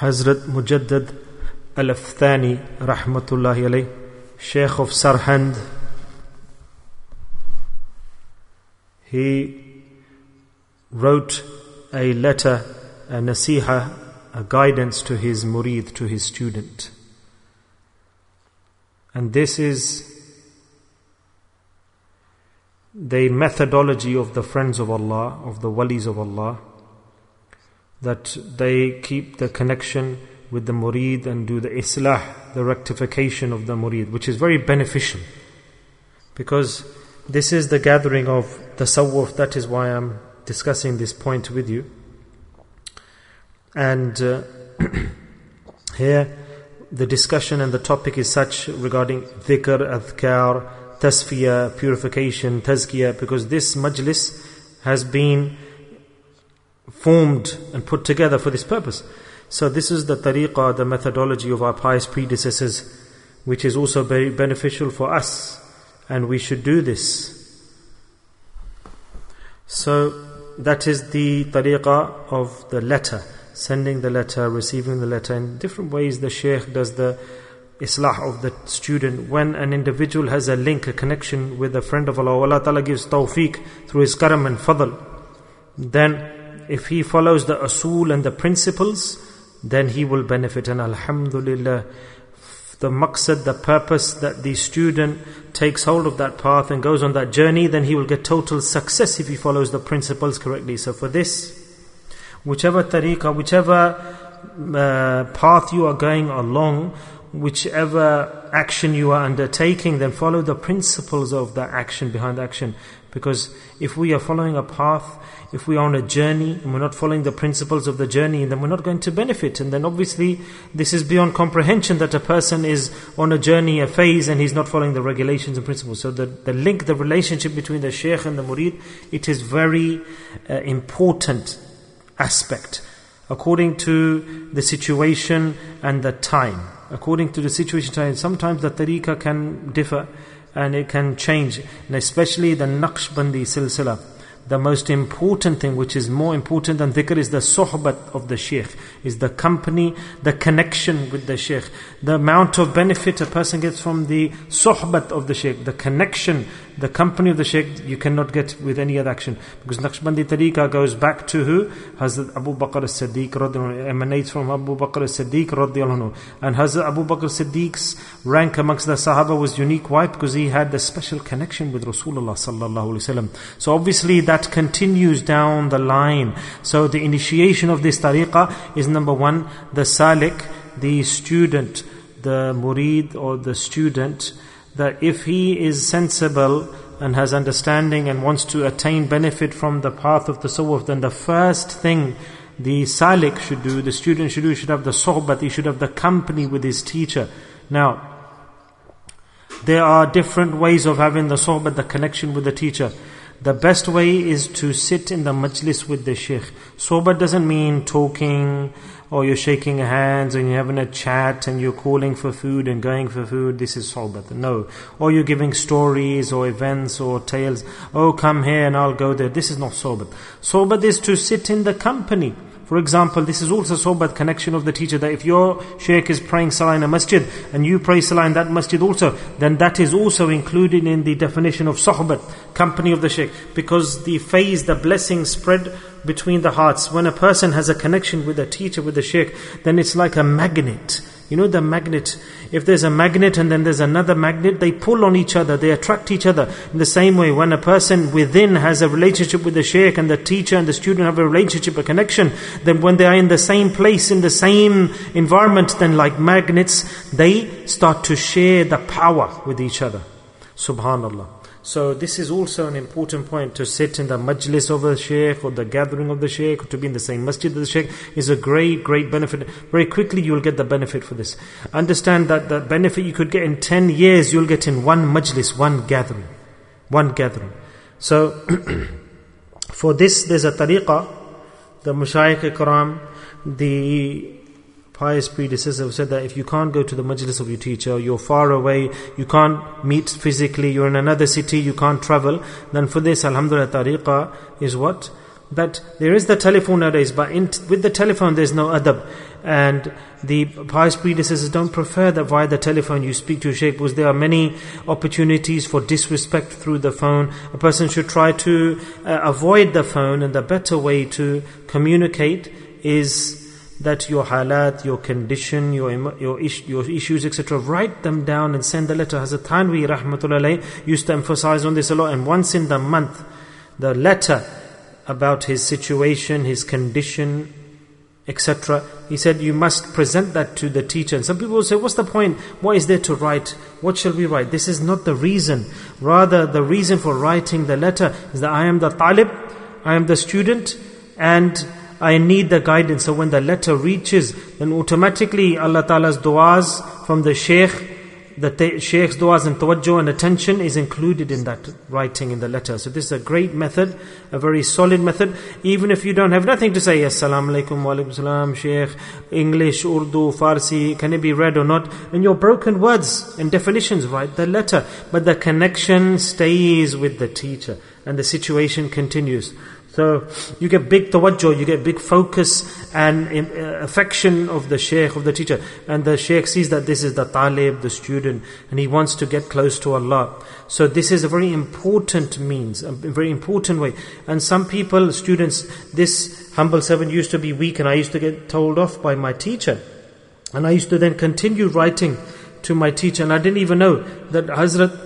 Hazrat Mujaddad Al-Afthani Rahmatullahi alayh, Shaykh of Sarhand, he wrote a letter, a nasiha, a guidance to his murid, to his student. And this is the methodology of the friends of Allah, of the walis of Allah, that they keep the connection with the murid and do the islah, the rectification of the murid, which is very beneficial, because this is the gathering of tasawwuf. That is why I'm discussing this point with you. And here the discussion and the topic is such regarding dhikr, adhkar, tasfiyah, purification, tazkiyah, because this majlis has been formed and put together for this purpose. So this is the tariqah, the methodology of our pious predecessors, which is also very beneficial for us, and we should do this. So that is the tariqah of the letter, sending the letter, receiving the letter. In different ways the shaykh does the islah of the student. When an individual has a link, a connection with a friend of Allah, Allah Ta'ala gives tawfiq through His karam and fadl, then if he follows the usul and the principles, then he will benefit. And alhamdulillah, the maqsad, the purpose, that the student takes hold of that path and goes on that journey, then he will get total success if he follows the principles correctly. So for this, whichever tariqah, whichever path you are going along, whichever action you are undertaking, then follow the principles of the action, behind the action. Because if we are following a path, if we are on a journey and we're not following the principles of the journey, then we're not going to benefit. And then obviously this is beyond comprehension, that a person is on a journey, a phase, and he's not following the regulations and principles. So the link, the relationship between the shaykh and the murid, it is very important aspect, according to the situation and the time. According to the situation and time, sometimes the tariqah can differ and it can change. And especially the Naqshbandi silsila, the most important thing, which is more important than dhikr, is the sohbat of the shaykh, is the company, the connection with the shaykh. The amount of benefit a person gets from the sohbat of the shaykh, the connection, the company of the shaykh, you cannot get with any other action. Because Naqshbandi tariqah goes back to who? Hazrat Abu Bakr as-Siddiq radhiyallahu anhu, emanates from Abu Bakr as-Siddiq radhiyallahu anhu. And Hazrat Abu Bakr as-Siddiq's rank amongst the Sahaba was unique. Why? Because he had the special connection with Rasulullah sallallahu alaihi wasallam. So obviously that continues down the line. So the initiation of this tariqah is, number one, the salik, the student, the murid or the student, that if he is sensible and has understanding and wants to attain benefit from the path of tasawwuf, then the first thing the salik should do, the student should do, he should have the sohbat, he should have the company with his teacher. Now, there are different ways of having the sohbat, the connection with the teacher. The best way is to sit in the majlis with the shaykh. Sohbat doesn't mean talking, or you're shaking hands and you're having a chat and you're calling for food and going for food. This is sohbat. No. Or you're giving stories or events or tales. Oh, come here and I'll go there. This is not sohbat. Sohbat is to sit in the company. For example, this is also sohbat, connection of the teacher, that if your shaykh is praying salah in a masjid and you pray salah in that masjid also, then that is also included in the definition of sohbat, company of the shaykh. Because the phase, the blessing spread between the hearts. When a person has a connection with the teacher, with the shaykh, then it's like a magnet. You know the magnet, if there's a magnet and then there's another magnet, they pull on each other, they attract each other. In the same way, when a person within has a relationship with the shaykh, and the teacher and the student have a relationship, a connection, then when they are in the same place, in the same environment, then like magnets, they start to share the power with each other. Subhanallah. So this is also an important point, to sit in the majlis of the shaykh or the gathering of the shaykh, or to be in the same masjid of the shaykh is a great benefit. Very quickly you will get the benefit for this. Understand that the benefit you could get in 10 years, you'll get in one majlis, one gathering. So for this there's a tariqah. The Mashayikh Ikram, the pious predecessors said that if you can't go to the majlis of your teacher, you're far away, you can't meet physically, you're in another city, you can't travel, then for this, alhamdulillah, tariqah is what? that there is the telephone nowadays, but with the telephone there's no adab. And the pious predecessors don't prefer that via the telephone you speak to a shaykh, because there are many opportunities for disrespect through the phone. A person should try to avoid the phone, and the better way to communicate is that your halat, your condition, your issues, etc., write them down and send the letter. Hazrat Thanvi rahmatullah alayh used to emphasize on this a lot, and once in the month, the letter about his situation, his condition, etc., he said you must present that to the teacher. And some people will say, what's the point? What is there to write? What shall we write? This is not the reason. Rather, the reason for writing the letter is that I am the talib, I am the student, and I need the guidance. So when the letter reaches, then automatically Allah Ta'ala's du'as from the shaykh, the shaykh's du'as and tawajjuh and attention is included in that writing in the letter. So this is a great method, a very solid method. Even if you don't have nothing to say, Assalamu alaikum, wa alaikum salam, shaykh, English, Urdu, Farsi, can it be read or not? And your broken words and definitions, write the letter. But the connection stays with the teacher and the situation continues. So you get big tawajjuh, you get big focus and affection of the shaykh, of the teacher. And the shaykh sees that this is the talib, the student, and he wants to get close to Allah. So this is a very important means, a very important way. And some people, students, this humble servant used to be weak, and I used to get told off by my teacher. And I used to then continue writing to my teacher, and I didn't even know that Hazrat,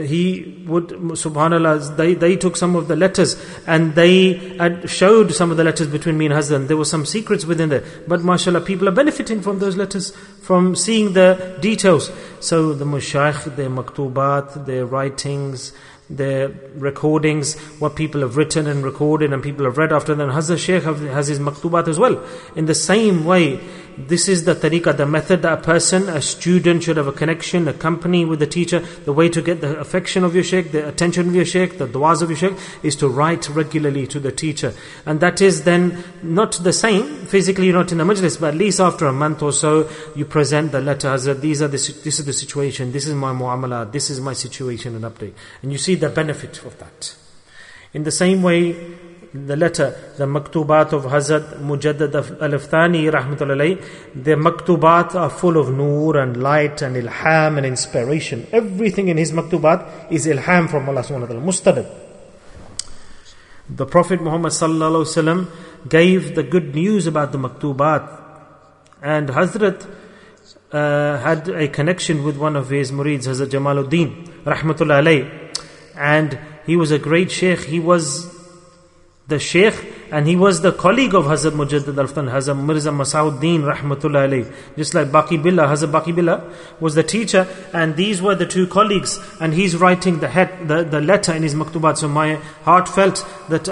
he would, subhanallah, they took some of the letters and they had showed some of the letters between me and Hazrat. There were some secrets within there, but mashallah, people are benefiting from those letters, from seeing the details. So the mushayikh, their maktubat, their writings, their recordings, what people have written and recorded and people have read after them. Hazrat Shaykh has his maktubat as well. In the same way, this is the tariqah, the method that a person, a student should have a connection, a company with the teacher. The way to get the affection of your shaykh, the attention of your shaykh, the du'as of your shaykh, is to write regularly to the teacher. And that is then not the same, physically not in the majlis, but at least after a month or so, you present the letter, Hazrat, this is the situation, this is my mu'amalah, this is my situation and update. And you see the benefit of that. In the same way, the letter, the maktubat of Hazrat Mujaddad Al-Afthani rahmatullah alayh, the maktubat are full of nur and light and ilham and inspiration. Everything in his maktubat is ilham from Allah subhanahu wa ta'ala, mustadad. The Prophet Muhammad sallallahu alaihi wasallam gave the good news about the maktubat, and Hazrat had a connection with one of his murids, Hazrat Jamaluddin rahmatullah alayh, and he was a great shaykh. He was the shaykh and he was the colleague of Hazrat Mujaddad Al-Afthani, Hazrat Mirza Masauddin rahmatullah alayh. Just like Baqi Billah, Hazrat Baqi Billah was the teacher, and these were the two colleagues, and he's writing the letter in his maktubat. So my heart felt that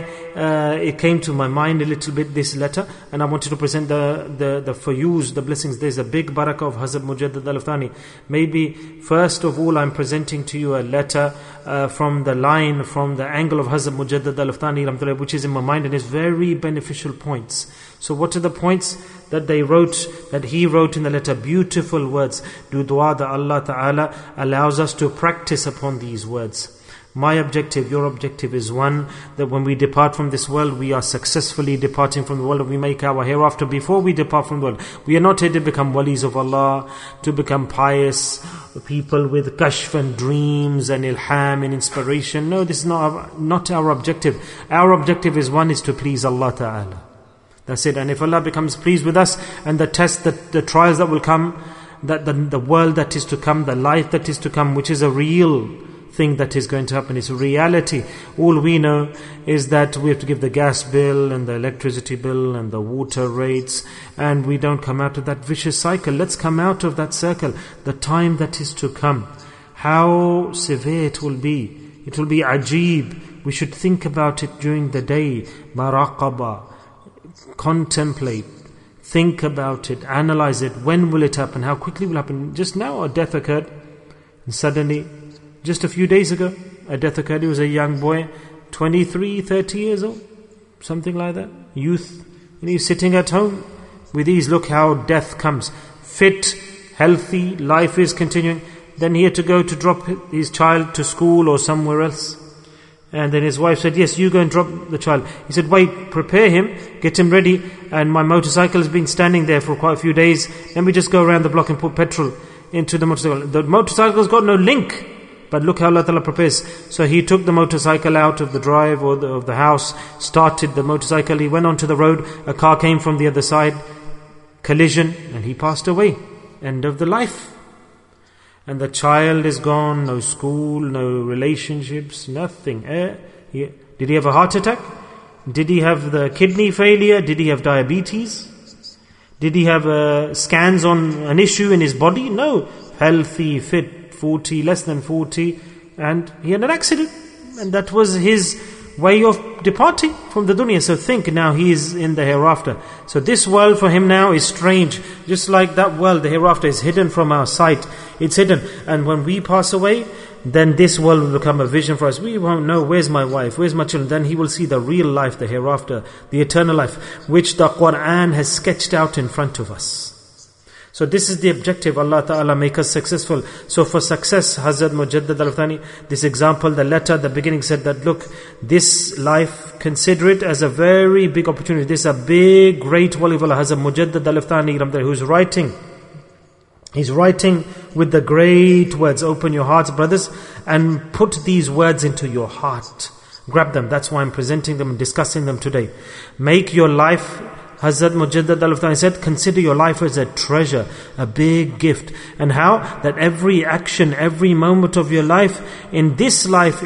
it came to my mind a little bit, this letter, and I wanted to present the fayuz, the blessings. There's a big barakah of Hazrat Mujaddad Al-Afthani. Maybe first of all I'm presenting to you a letter from the angle of Hazrat Mujaddad Al-Afthani, which is in my mind, and is very beneficial points. So what are the points that he wrote in the letter? Beautiful words. Do dua that Allah Ta'ala allows us to practice upon these words. My objective, your objective is one, that when we depart from this world, we are successfully departing from the world, and we make our hereafter before we depart from the world. We are not here to become walis of Allah, to become pious people with kashf and dreams and ilham and inspiration. No, this is not our objective. Our objective is to please Allah Ta'ala. That's it. And if Allah becomes pleased with us, and the tests, the trials that will come, that the world that is to come, the life that is to come, which is a real thing that is going to happen, it's a reality. All we know is that we have to give the gas bill and the electricity bill and the water rates, and we don't come out of that vicious cycle. Let's come out of that circle. The time that is to come, how severe it will be. It will be ajib. We should think about it during the day. Maraqaba, contemplate, think about it, analyze it. When will it happen? How quickly will it happen? Just now a death occurred, and suddenly, just a few days ago, a death occurred. He was a young boy, 23, 30 years old, something like that, youth. And he's sitting at home with ease. Look how death comes. Fit, healthy, life is continuing. Then he had to go to drop his child to school or somewhere else. And then his wife said, yes, you go and drop the child. He said, wait, prepare him, get him ready, and my motorcycle has been standing there for quite a few days. Let me just go around the block and put petrol into the motorcycle. The motorcycle's got no link. But look how Allah Ta'ala prepares. So he took the motorcycle out of the drive or of the house, started the motorcycle, he went onto the road, a car came from the other side, collision, and he passed away. End of the life. And the child is gone, no school, no relationships, nothing. Did he have a heart attack? Did he have the kidney failure? Did he have diabetes? Did he have scans on an issue in his body? No. Healthy, fit, 40, less than 40, and he had an accident. And that was his way of departing from the dunya. So think, now he is in the hereafter. So this world for him now is strange. Just like that world, the hereafter is hidden from our sight. It's hidden. And when we pass away, then this world will become a vision for us. We won't know, where's my wife, where's my children? Then he will see the real life, the hereafter, the eternal life, which the Quran has sketched out in front of us. So this is the objective. Allah Ta'ala make us successful. So for success, Hazrat Mujaddid Al-Thani, this example, the letter at the beginning said that, look, this life, consider it as a very big opportunity. This is a big, great wali of Allah, Hazrat Mujaddid Al-Thani, who's writing. He's writing with the great words. Open your hearts, brothers, and put these words into your heart. Grab them. That's why I'm presenting them and discussing them today. Make your life, Hazrat Mujaddid Al-Thani said, consider your life as a treasure, a big gift. And how? That every action, every moment of your life, in this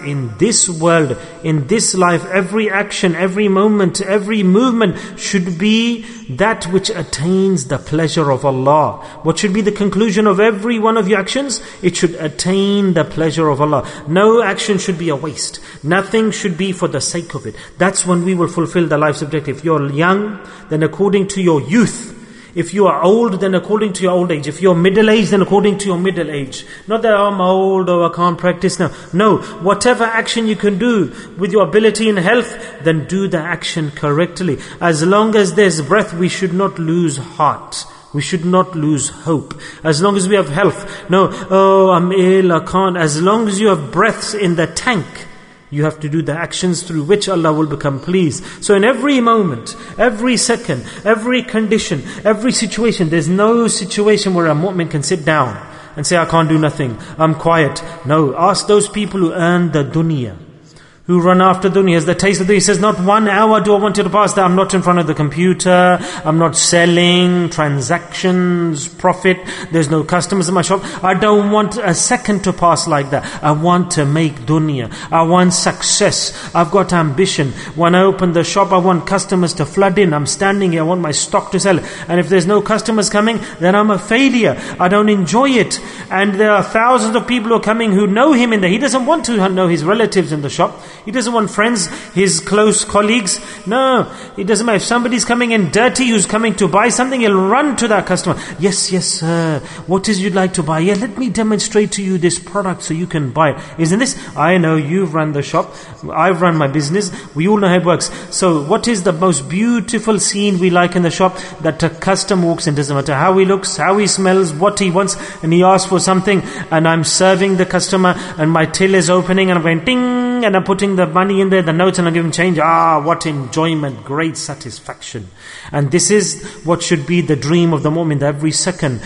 world, in this life, every action, every moment, every movement should be that which attains the pleasure of Allah. What should be the conclusion of every one of your actions? It should attain the pleasure of Allah. No action should be a waste. Nothing should be for the sake of it. That's when we will fulfill the life's objective. If you're young, then according to your youth. If you are old, then according to your old age. If you're middle-aged, then according to your middle age. Not that I'm old or I can't practice now. No, whatever action you can do with your ability and health, then do the action correctly. As long as there's breath, we should not lose heart. We should not lose hope. As long as we have health. No, I'm ill, I can't. As long as you have breaths in the tank, you have to do the actions through which Allah will become pleased. So in every moment, every second, every condition, every situation, there's no situation where a mu'min can sit down and say, I can't do nothing, I'm quiet. No, ask those people who earn the dunya, who run after dunya, has the taste of dunya. He says, not 1 hour do I want you to pass that I'm not in front of the computer, I'm not selling, transactions, profit, there's no customers in my shop. I don't want a second to pass like that. I want to make dunya. I want success. I've got ambition. When I open the shop, I want customers to flood in. I'm standing here, I want my stock to sell. And if there's no customers coming, then I'm a failure. I don't enjoy it. And there are thousands of people who are coming who know him in there. He doesn't want to know his relatives in the shop. He doesn't want friends, his close colleagues. No, it doesn't matter. If somebody's coming in dirty, who's coming to buy something, he'll run to that customer. Yes, sir. What is you'd like to buy? Yeah, let me demonstrate to you this product so you can buy it. Isn't this? I know you've run the shop. I've run my business. We all know how it works. So what is the most beautiful scene we like in the shop? That a customer walks in, doesn't matter how he looks, how he smells, what he wants, and he asks for something, and I'm serving the customer, and my till is opening, and I'm going ding, and I'm putting the money in there, the notes, and I'm giving change. What enjoyment, great satisfaction. And this is what should be the dream of the mu'min. Every second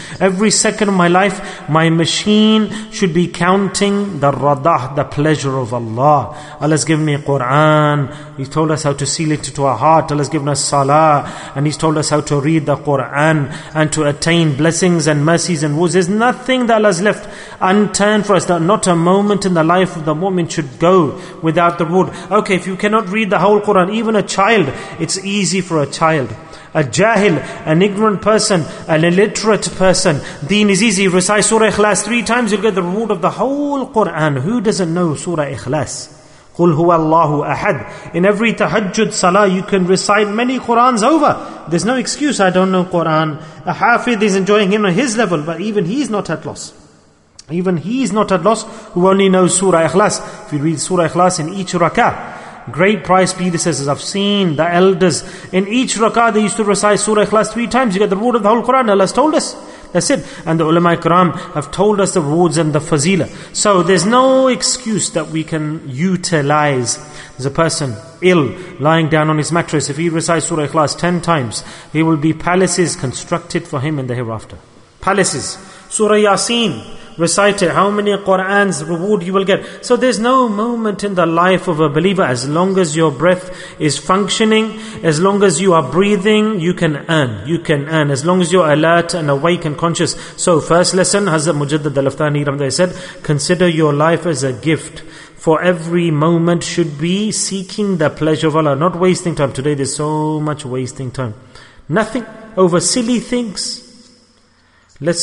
of my life, my machine should be counting the radah, the pleasure of Allah. Allah's given me Quran. He's told us how to seal it into our heart. Allah's given us salah, and He's told us how to read the Quran and to attain blessings and mercies and woes. There's nothing that Allah's left unturned for us. Not a moment in the life of the mu'min should go without the reward. Okay, if you cannot read the whole Quran, even a child, it's easy for a child. A jahil, an ignorant person, an illiterate person, deen is easy. Recite Surah Ikhlas 3 times, you'll get the reward of the whole Quran. Who doesn't know Surah Ikhlas? Qul huwa Allahu ahad. In every tahajjud salah, you can recite many Qurans over. There's no excuse, I don't know Quran. A hafidh is enjoying him on his level, but even he's not at loss. Even he's not at loss who only knows Surah Ikhlas. If you read Surah Ikhlas in each rakah, great price predecessors, I've seen the elders, in each rakah they used to recite Surah Ikhlas 3 times. You get the reward of the whole Quran. Allah has told us That's it. And the ulama ikram have told us the rewards and the fazila. So there's no excuse that we can utilize. There's a person ill, lying down on his mattress. If he recites Surah Ikhlas 10 times, he will be palaces constructed for him in the hereafter. Palaces. Surah Yasin, recite it. How many Qur'an's reward you will get. So there's no moment in the life of a believer, as long as your breath is functioning, as long as you are breathing, you can earn. You can earn. As long as you're alert and awake and conscious. So first lesson, Hazrat Mujaddid Al-Aftani said, consider your life as a gift. For every moment should be seeking the pleasure of Allah, not wasting time. Today there's so much wasting time. Nothing over silly things. Let's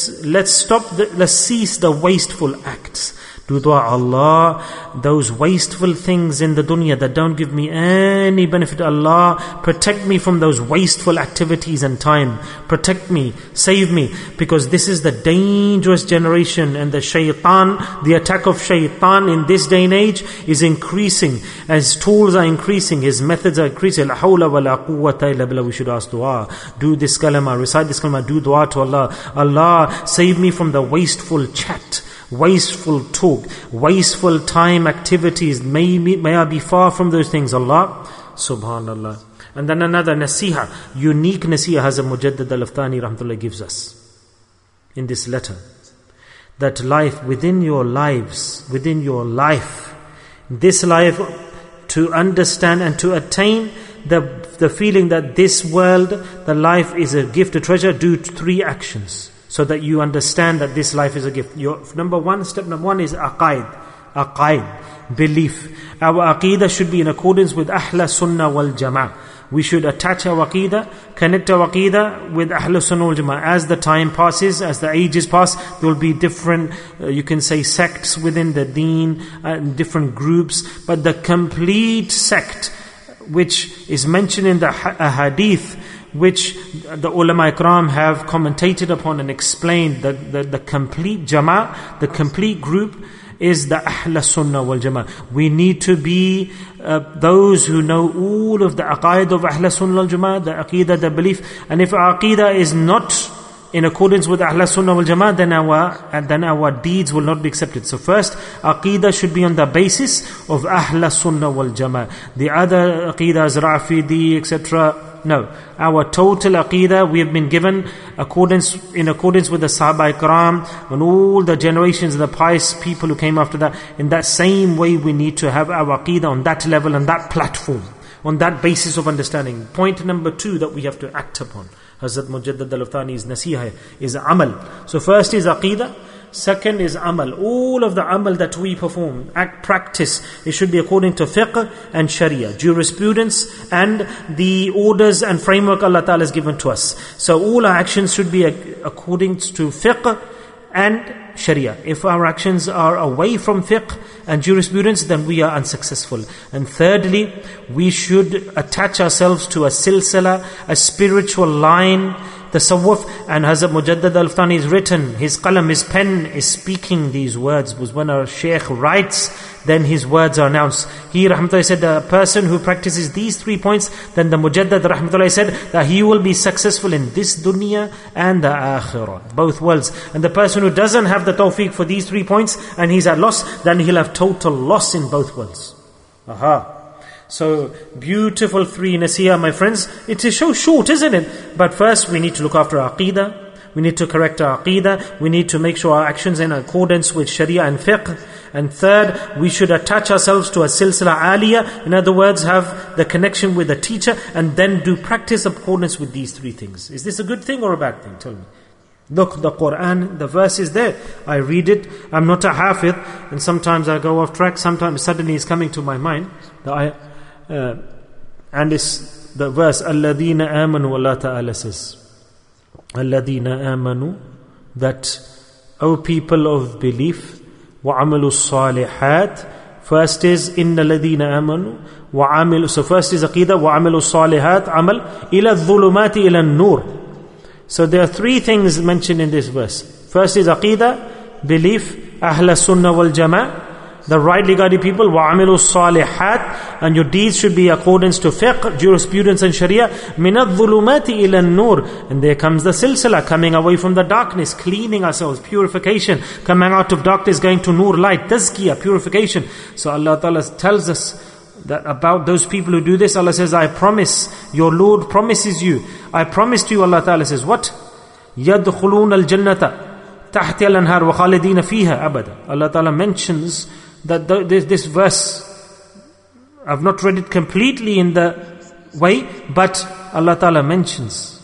cease the wasteful acts. Do dua, Allah, those wasteful things in the dunya that don't give me any benefit, Allah, protect me from those wasteful activities and time. Protect me, save me, because this is the dangerous generation, and the shaitan, the attack of shaitan in this day and age is increasing. As tools are increasing, his methods are increasing. La hawla wa la quwwata illa billah. We should ask dua. Do this kalama, recite this kalama, do dua to Allah. Allah, save me from the wasteful chat, wasteful talk, wasteful time activities. May I be far from those things, Allah. Subhanallah. And then another nasiha, unique nasiha Hazrat Mujaddid Al-Aftani rahmatullah gives us in this letter. That life, within your lives, within your life, this life, to understand and to attain the feeling that this world, the life is a gift, a treasure, do 3 actions. So that you understand that this life is a gift. Step number one is aqaid, belief. Our aqidah should be in accordance with Ahla Sunnah wal Jama'ah. We should attach our aqidah, connect our aqidah with Ahla Sunnah wal Jama'ah. As the time passes, as the ages pass, there will be different, you can say, sects within the deen, different groups. But the complete sect, which is mentioned in the hadith, which the ulama ikram have commentated upon and explained, the complete jama'ah, the complete group is the Ahla Sunnah wal Jama'ah. We need to be those who know all of the aqaid of Ahla Sunnah wal Jama'ah, the aqidah, the belief. And if our aqidah is not in accordance with Ahla Sunnah wal Jama'ah, then our deeds will not be accepted. So first, aqidah should be on the basis of Ahla Sunnah wal Jama'ah. The other aqidahs, Rafidi, etc., no. Our total aqidah, we have been given in accordance with the Sahaba Ikram and all the generations of the pious people who came after that. In that same way, we need to have our aqidah on that level, on that platform, on that basis of understanding. Point number 2 that we have to act upon, Hazrat Mujaddid Al-Aftani's nasiha, is amal. So first is aqidah, second is amal. All of the amal that we perform, practice, it should be according to fiqh and sharia, jurisprudence and the orders and framework Allah Ta'ala has given to us. So all our actions should be according to fiqh and sharia. If our actions are away from fiqh and jurisprudence, then we are unsuccessful. And thirdly, we should attach ourselves to a silsila, a spiritual line, the tasawwuf. And Hazrat Mujaddid Al-Aftani is written, his qalam, his pen is speaking these words. Because when a shaykh writes, then his words are announced. He rahmatullah said, the person who practices these 3 points, then the Mujaddid rahmatullah said that he will be successful in this dunya and the akhirah, both worlds. And the person who doesn't have the tawfiq for these 3 points and he's at loss, then he'll have total loss in both worlds. So beautiful 3 nasiha, my friends. It is so short, isn't it? But first we need to look after our aqidah. We need to correct our aqidah. We need to make sure our actions are in accordance with sharia and fiqh. And third, we should attach ourselves to a silsila aliyah. In other words, have the connection with the teacher, and then do practice accordance with these 3 things. Is this a good thing or a bad thing? Tell me. Look, the Quran, the verse is there. I read it. I'm not a hafidh, and sometimes I go off track. Sometimes suddenly it's coming to my mind. And it's the verse, الَّذِينَ آمَنُوا, Allah Ta'ala says, الَّذِينَ آمَنُوا, that, O people of belief, وَعَمَلُوا الصَّالِحَاتِ. First is, إِنَّ الَّذِينَ آمَنُوا وَعَمِلُوا. So first is aqidah, وَعَمِلُوا الصَّالِحَاتِ, amal, إِلَى الظُّلُمَاتِ إِلَى النُّورِ. So there are 3 things mentioned in this verse. First is aqidah, belief, Ahla Sunnah wal Jama'ah. the rightly guided people. وَعَمِلُوا الصَّالِحَاتِ, and your deeds should be accordance to fiqh, jurisprudence and sharia. مِنَ الظُّلُمَاتِ إِلَى النُّورِ, and there comes the silsila, coming away from the darkness, cleaning ourselves, purification, coming out of darkness, going to nur, light, tazkiyah, purification. So Allah Ta'ala tells us that about those people who do this. Allah says, I promise, your Lord promises you, I promise to you, Allah Ta'ala says, what? يَدْخُلُونَ الْجَنَّةَ تَحْتِ الْأَنْهَارِ وَخَالِدِينَ فِيهَا أَبَدًا. Allah Ta'ala mentions that this verse, I've not read it completely in the way, but Allah Ta'ala mentions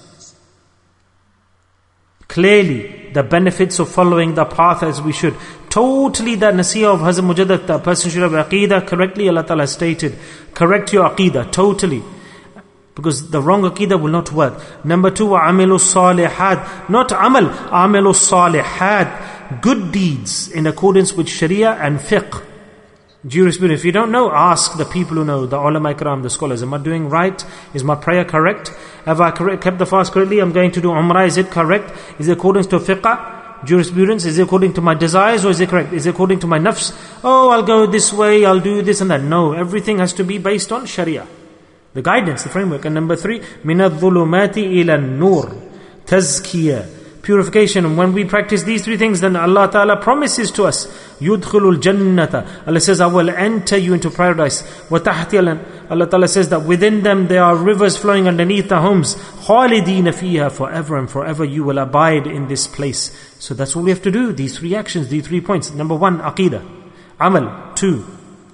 clearly the benefits of following the path as we should. Totally the nasiyah of Hazrat Mujaddid, the person should have aqidah correctly. Allah Ta'ala stated, correct your aqidah totally, because the wrong aqidah will not work. Number 2, وَعَمِلُوا الصَّالِحَاتِ, not amal, عَمِلُوا الصَّالِحَاتِ, good deeds in accordance with sharia and fiqh, jurisprudence. If you don't know, ask the people who know, the ulama ikram, the scholars. Am I doing right? Is my prayer correct? Have I kept the fast correctly? I'm going to do umrah, is it correct? Is it according to fiqh, jurisprudence? Is it according to my desires, or is it correct? Is it according to my nafs? Oh, I'll go this way, I'll do this and that. No, everything has to be based on sharia, the guidance, the framework. And number 3, مِنَ الظُّلُمَاتِ إِلَى النُّورِ, tazkiyah, purification. And when we practice these 3 things, then Allah Ta'ala promises to us, يُدْخِلُ الْجَنَّةَ, Allah says, I will enter you into paradise. وَتَحْتِيَ, Allah Ta'ala says that within them there are rivers flowing underneath the homes. خَالِدِينَ فِيهَا, forever and forever you will abide in this place. So that's all we have to do, these 3 actions, these 3 points. Number 1, aqidah, amal. 2,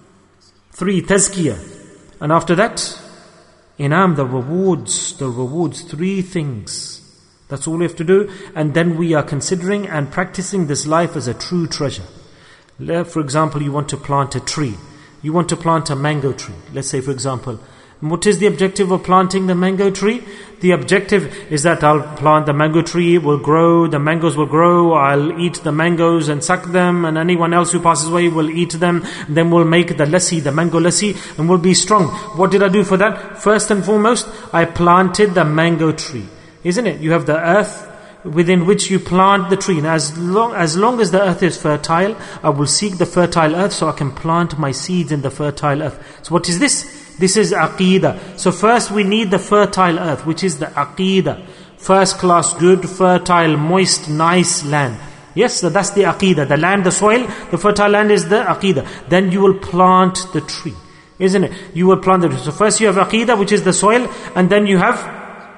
3, tazkiyah. And after that, inam, the rewards, 3 things. That's all we have to do. And then we are considering and practicing this life as a true treasure. For example, you want to plant a tree. You want to plant a mango tree. Let's say, for example, what is the objective of planting the mango tree? The objective is that I'll plant the mango tree, it will grow, the mangoes will grow, I'll eat the mangoes and suck them, and anyone else who passes away will eat them. Then we'll make the lassi, the mango lassi, and we'll be strong. What did I do for that? First and foremost, I planted the mango tree. Isn't it? You have the earth within which you plant the tree. And as long as the earth is fertile, I will seek the fertile earth so I can plant my seeds in the fertile earth. So what is this? This is aqidah. So first we need the fertile earth, which is the aqidah. First class, good, fertile, moist, nice land. Yes, so that's the aqidah. The land, the soil, the fertile land is the aqidah. Then you will plant the tree. Isn't it? You will plant the tree. So first you have aqidah, which is the soil, and then you have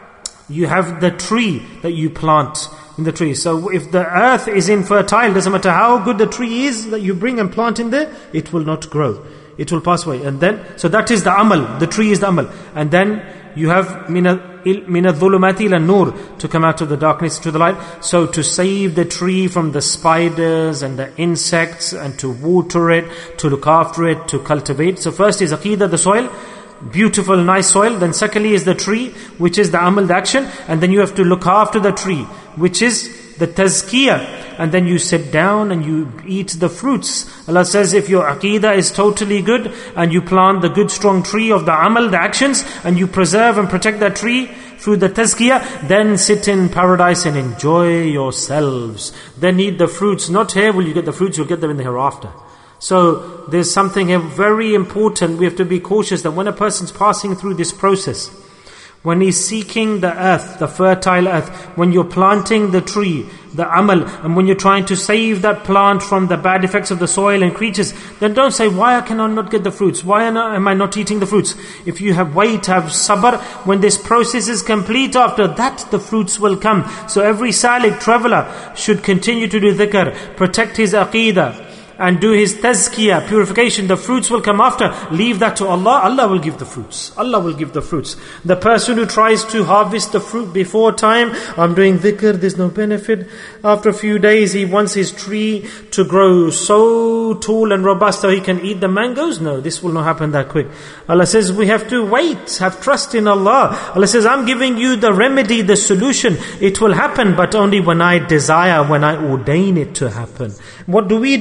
the tree that you plant in the tree. So if the earth is infertile, doesn't matter how good the tree is that you bring and plant in there, it will not grow. It will pass away. And then, so that is the amal. The tree is the amal. And then you have مِنَ الظُّلُمَاتِ إِلَى النُّورِ, to come out of the darkness to the light. So to save the tree from the spiders and the insects, and to water it, to look after it, to cultivate. So first is aqidah, the soil. Beautiful, nice soil. Then secondly is the tree, which is the amal, the action. And then you have to look after the tree, which is the tazkiyah. And then you sit down and you eat the fruits. Allah says, if your aqidah is totally good, and you plant the good strong tree of the amal, the actions, and you preserve and protect that tree through the tazkiyah, then sit in paradise and enjoy yourselves. Then eat the fruits. Not here will you get the fruits, you'll get them in the hereafter. So there's something here very important. We have to be cautious that when a person's passing through this process, when he's seeking the earth, the fertile earth, when you're planting the tree, the amal, and when you're trying to save that plant from the bad effects of the soil and creatures, then don't say, why can I not get the fruits? Why am I not eating the fruits? If you have wait, have sabr, when this process is complete, after that the fruits will come. So every salik, traveler, should continue to do dhikr, protect his aqidah, and do his tazkiyah, purification. The fruits will come after. Leave that to Allah. Allah will give the fruits. Allah will give the fruits. The person who tries to harvest the fruit before time, I'm doing dhikr, there's no benefit. After a few days, he wants his tree to grow so tall and robust so he can eat the mangoes. No, this will not happen that quick. Allah says, we have to wait, have trust in Allah. Allah says, I'm giving you the remedy, the solution. It will happen, but only when I desire, when I ordain it to happen. What do?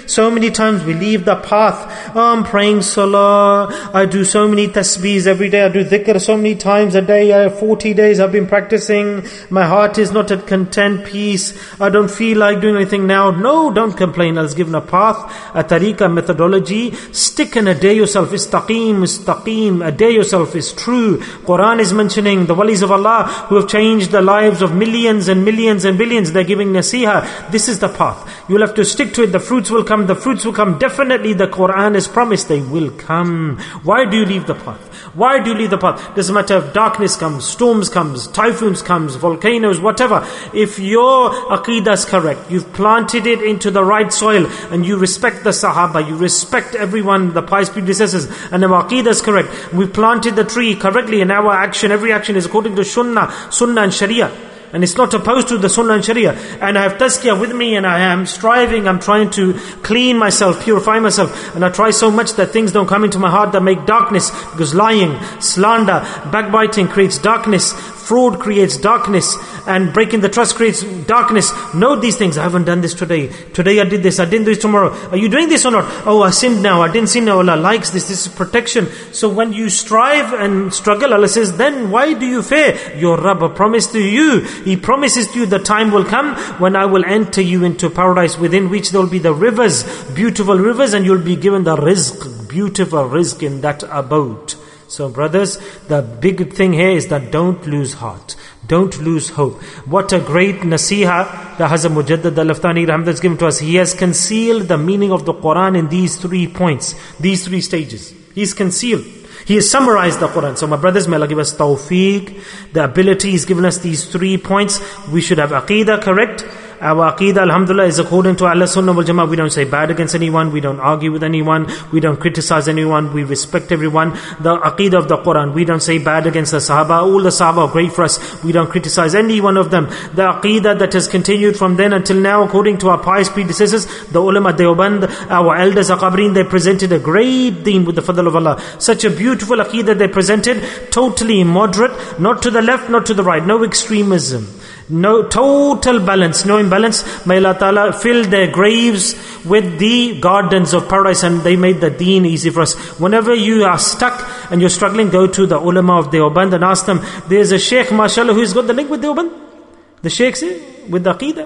So many times we leave the path. Oh, I'm praying salah, I do so many tasbeehs every day, I do dhikr so many times a day, 40 days I've been practicing, my heart is not at content, peace, I don't feel like doing anything now. No, don't complain. Allah's given a path, a tariqah, methodology. Stick and adhere yourself. Istaqim, adhere yourself is true. Quran is mentioning the walis of Allah who have changed the lives of millions and millions and billions. They're giving nasiha. This is the path. You'll have to stick to it. The fruits will come. The fruits will come. Definitely the Quran is promised. They will come. Why do you leave the path? Why do you leave the path? Doesn't matter if darkness comes, storms comes, typhoons comes, volcanoes, whatever. If your aqidah is correct, you've planted it into the right soil, and you respect the Sahaba, you respect everyone, the pious predecessors, and our aqidah is correct. We planted the tree correctly, and our action, every action is according to sunnah and sharia. And it's not opposed to the sunnah and sharia. And I have tazkiyah with me, and I am striving, I'm trying to clean myself, purify myself. And I try so much that things don't come into my heart that make darkness. Because lying, slander, backbiting creates darkness. Fraud creates darkness, and breaking the trust creates darkness. Note these things. I haven't done this today. Today I did this. I didn't do this tomorrow. Are you doing this or not? Oh, I sinned now. I didn't sin now. Allah likes this. This is protection. So when you strive and struggle, Allah says, then why do you fear? Your Rabb promised to you. He promises to you the time will come when I will enter you into paradise, within which there will be the rivers, beautiful rivers, and you'll be given the rizq, beautiful rizq in that abode. So brothers, the big thing here is that don't lose heart. Don't lose hope. What a great nasiha that Hazrat Mujaddid Al-Aftani Rahmatullah has given to us. He has concealed the meaning of the Quran in these 3 points, these 3 stages. He's concealed. He has summarized the Quran. So my brothers, may Allah give us tawfiq, the ability. He's given us these 3 points. We should have aqidah correct. Our aqidah, alhamdulillah, is according to Ahlus Sunnah wal Jama'ah. We don't say bad against anyone. We don't argue with anyone. We don't criticize anyone. We respect everyone. The aqidah of the Quran, we don't say bad against the Sahaba. All the Sahaba are great for us. We don't criticize any one of them. The aqidah that has continued from then until now, according to our pious predecessors, the ulama Deoband, our elders Aqabrin, they presented a great deen with the fadl of Allah. Such a beautiful aqidah they presented, totally moderate, not to the left, not to the right, no extremism. No total balance, no imbalance. May Allah Ta'ala fill their graves with the gardens of paradise, and they made the deen easy for us. Whenever you are stuck and you're struggling, go to the ulama of Deoband and ask them. There's a sheikh, mashallah, who's got the link with Deoband. The sheikh's with the aqidah.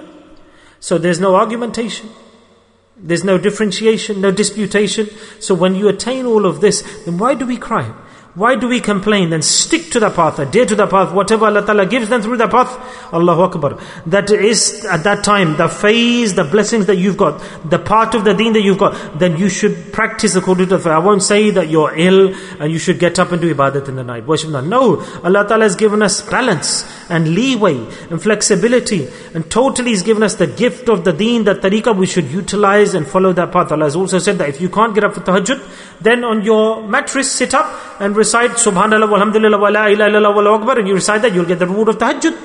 So there's no argumentation. There's no differentiation, no disputation. So when you attain all of this, then why do we cry? Why do we complain? Then stick to the path, adhere to the path. Whatever Allah Ta'ala gives them through the path, Allahu Akbar. That is at that time, the phase, the blessings that you've got, the part of the deen that you've got, then you should practice according to the faith. I won't say that you're ill and you should get up and do ibadat in the night, worship Allah. No, Allah Ta'ala has given us balance and leeway and flexibility, and totally He's given us the gift of the deen, that tariqah. We should utilize and follow that path. Allah has also said that if you can't get up for tahajjud, then on your mattress sit up and recite Subhanallah walhamdulillah wa la ilaha illallah wallahu akbar, and you recite that, you'll get the reward of tahajjud.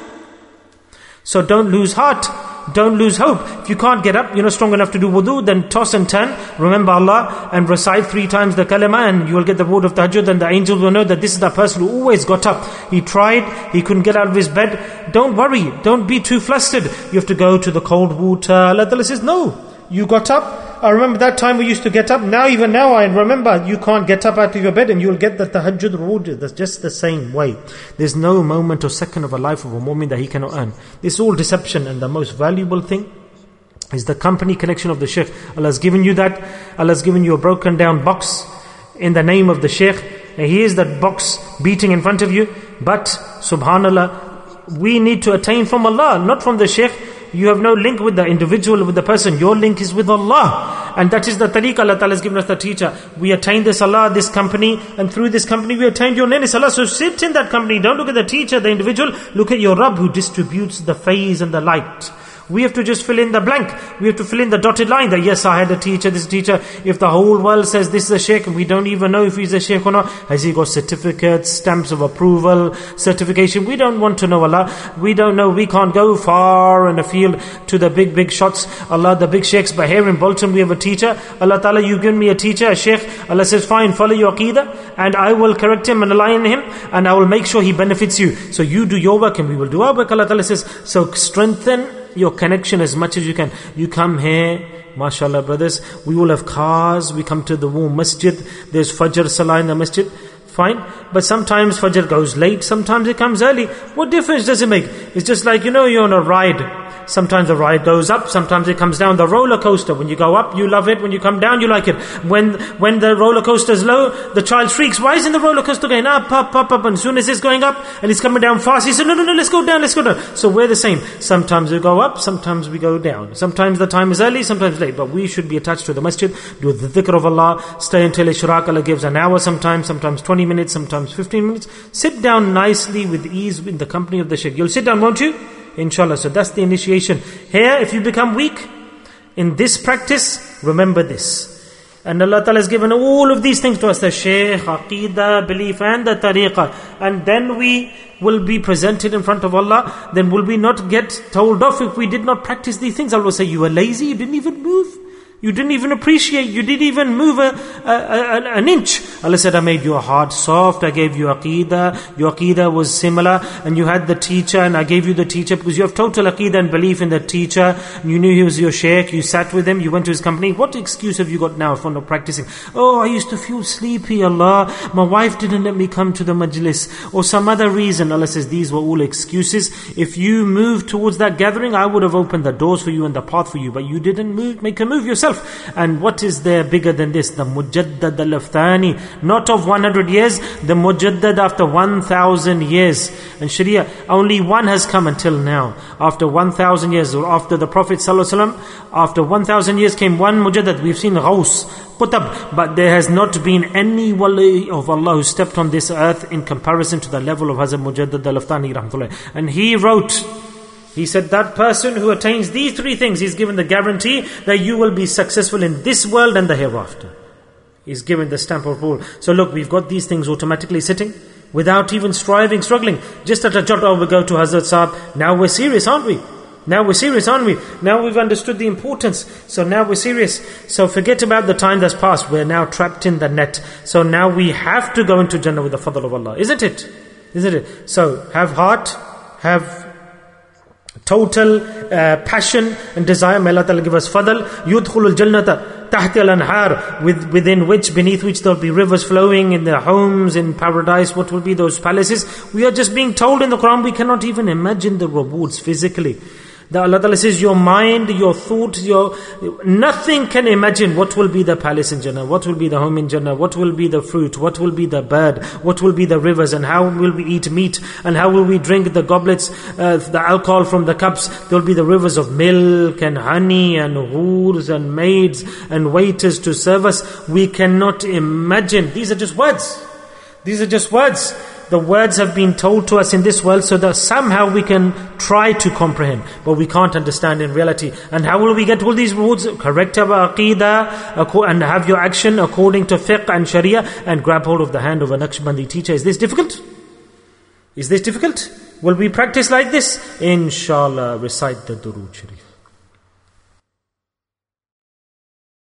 So don't lose heart, don't lose hope. If you can't get up, you're not strong enough to do wudu, then toss and turn, remember Allah, and recite 3 times the kalima, and you will get the reward of tahajjud. And the angels will know that this is the person who always got up. He tried, he couldn't get out of his bed. Don't worry, don't be too flustered. You have to go to the cold water. Allah Ta'ala says, no, you got up. I remember that time we used to get up. Now, even now, I remember you can't get up out of your bed, and you'll get the tahajjud reward. That's just the same way. There's no moment or second of a life of a mu'min that he cannot earn. This is all deception, and the most valuable thing is the company connection of the Shaykh. Allah has given you that. Allah has given you a broken down box in the name of the Shaykh. And here's that box beating in front of you. But, subhanallah, we need to attain from Allah, not from the Shaykh. You have no link with the individual, with the person. Your link is with Allah. And that is the tariqah. Allah Ta'ala has given us the teacher. We attain this Allah, this company, and through this company we attain your name is Allah. So sit in that company. Don't look at the teacher, the individual. Look at your Rabb who distributes the phase and the light. We have to just fill in the blank. We have to fill in the dotted line that yes, I had a teacher, this teacher. If the whole world says this is a sheikh, we don't even know if he's a sheikh or not. Has he got certificates, stamps of approval, certification? We don't want to know Allah. We don't know. We can't go far in the field to the big shots. Allah, the big sheikhs. But here in Bolton we have a teacher. Allah Ta'ala, you've given me a teacher, a sheikh. Allah says, fine, follow your aqidah, and I will correct him and align him, and I will make sure he benefits you. So you do your work and we will do our work. Allah Ta'ala says, so strengthen your connection as much as you can. You come here, MashaAllah brothers, we all have cars, we come to the warm masjid, there's Fajr Salah in the masjid. Fine, but sometimes Fajr goes late, sometimes it comes early. What difference does it make? It's just like, you're on a ride. Sometimes the ride goes up, sometimes it comes down. The roller coaster, when you go up, you love it. When you come down, you like it. When the roller coaster is low, the child shrieks, why isn't the roller coaster going up, up, up, up? And as soon as it's going up and it's coming down fast, he said, no, let's go down. So we're the same. Sometimes we go up, sometimes we go down. Sometimes the time is early, sometimes late. But we should be attached to the masjid, do the dhikr of Allah, stay until Ishraq. Allah gives an hour sometimes 20 minutes, sometimes 15 minutes. Sit down nicely with ease in the company of the shaykh. You'll sit down, won't you? Inshallah. So that's the initiation. Here, if you become weak in this practice, remember this. And Allah Ta'ala has given all of these things to us, the shaykh, aqidah, belief and the tariqah. And then we will be presented in front of Allah. Then will we not get told off if we did not practice these things? Allah will say, you were lazy, you didn't even move. You didn't even appreciate, you didn't even move an inch. Allah said, I made your heart soft, I gave you aqidah, your aqidah was similar, and you had the teacher, and I gave you the teacher, because you have total aqidah and belief in the teacher, you knew he was your shaykh, you sat with him, you went to his company. What excuse have you got now for not practicing? Oh, I used to feel sleepy, Allah, my wife didn't let me come to the majlis, or some other reason. Allah says, these were all excuses. If you moved towards that gathering, I would have opened the doors for you and the path for you, but you didn't make a move yourself. And what is there bigger than this? The Mujaddad al-Afthani, not of 100 years, the Mujaddad after 1,000 years. And Sharia, only one has come until now. After 1,000 years, or after the Prophet ﷺ, after 1,000 years came one Mujaddad. We've seen Ghaus, Qutb, but there has not been any wali of Allah who stepped on this earth in comparison to the level of Hazrat Mujaddad al-Afthani rahmatullah. And he wrote, he said that person who attains these three things, he's given the guarantee that you will be successful in this world and the hereafter. He's given the stamp of approval. So look, we've got these things automatically sitting, without even striving, struggling. Just at a jot, we go to Hazrat Sahab. Now we're serious, aren't we? Now we've understood the importance. So now we're serious. So forget about the time that's passed. We're now trapped in the net. So now we have to go into Jannah with the fadl of Allah. Isn't it? So have heart, have total passion and desire. May Allah Ta'ala give us fadl. Yudkhulul jannata tahti al-anhar, within which, beneath which there will be rivers flowing in their homes, in paradise. What will be those palaces? We are just being told in the Quran, we cannot even imagine the rewards physically. That Allah Ta'ala says, your mind, your thought, nothing can imagine what will be the palace in Jannah, what will be the home in Jannah, what will be the fruit, what will be the bird, what will be the rivers, and how will we eat meat, and how will we drink the goblets, the alcohol from the cups. There will be the rivers of milk and honey and hurs and maids and waiters to serve us. We cannot imagine. These are just words. The words have been told to us in this world so that somehow we can try to comprehend, but we can't understand in reality. And how will we get all these rewards? Correct our aqidah and have your action according to fiqh and sharia, and grab hold of the hand of a Naqshbandi teacher. Is this difficult? Will we practice like this? Inshallah, recite the Durood Sharif.